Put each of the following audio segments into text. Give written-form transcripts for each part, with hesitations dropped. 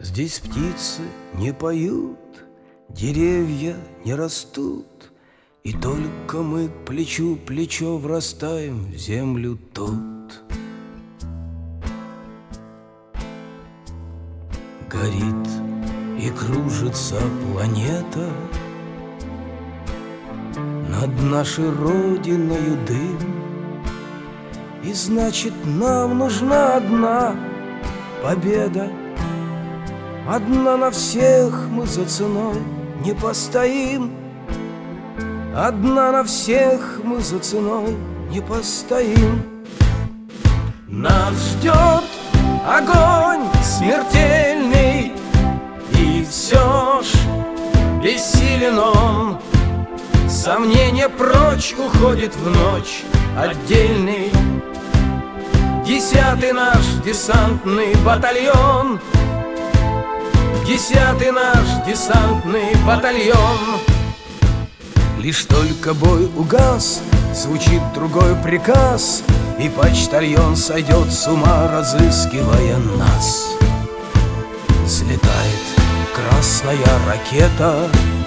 Здесь птицы не поют, деревья не растут, и только мы плечу плечо врастаем в землю тут. Горит и кружится планета, над нашей родиною дым, и значит нам нужна одна победа. Одна на всех мы за ценой не постоим. Одна на всех мы за ценой не постоим. Нас ждет огонь смертельный, и все ж бессилен он. Сомнение прочь уходит в ночь отдельный. 10-й наш десантный батальон, 10-й наш десантный батальон. Лишь только бой угас, звучит другой приказ, и почтальон сойдет с ума, разыскивая нас. Взлетает красная ракета,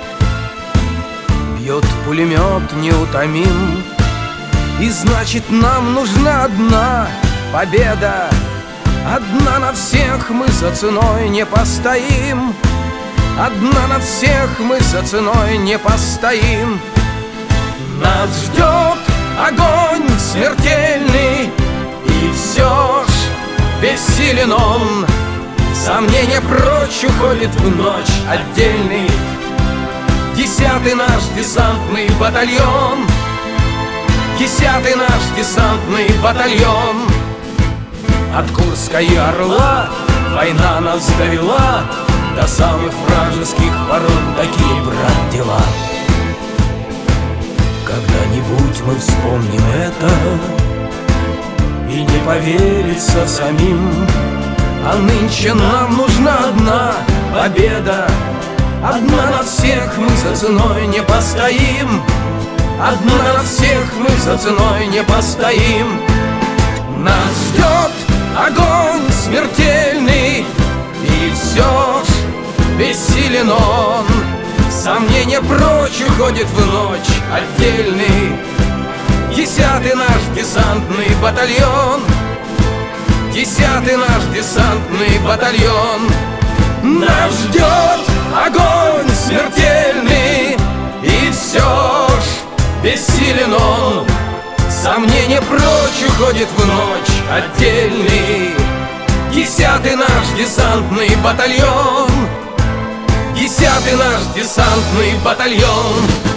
бьет пулемет неутомим, и значит нам нужна одна победа. Одна на всех мы за ценой не постоим. Одна на всех мы за ценой не постоим. Нас ждет огонь смертельный, и все ж бессилен он. Сомнение прочь уходит в ночь отдельный. 10-й наш десантный батальон, 10-й наш десантный батальон. От Курской Орла война нас довела до самых вражеских ворот. Такие, брат, дела. Когда-нибудь мы вспомним это, и не поверится самим. А нынче нам нужна одна победа. Одна на всех мы за ценой не постоим. Одна на всех мы за ценой не постоим. Нас ждет огонь смертельный, и все ж бессилен он. Сомнение прочь уходит в ночь отдельный. 10-й наш десантный батальон, 10-й наш десантный батальон. Нас ждет огонь смертельный, и все ж бессилен он. Сомнение прочь уходит в ночь отдельный. 10-й наш десантный батальон, 10-й наш десантный батальон.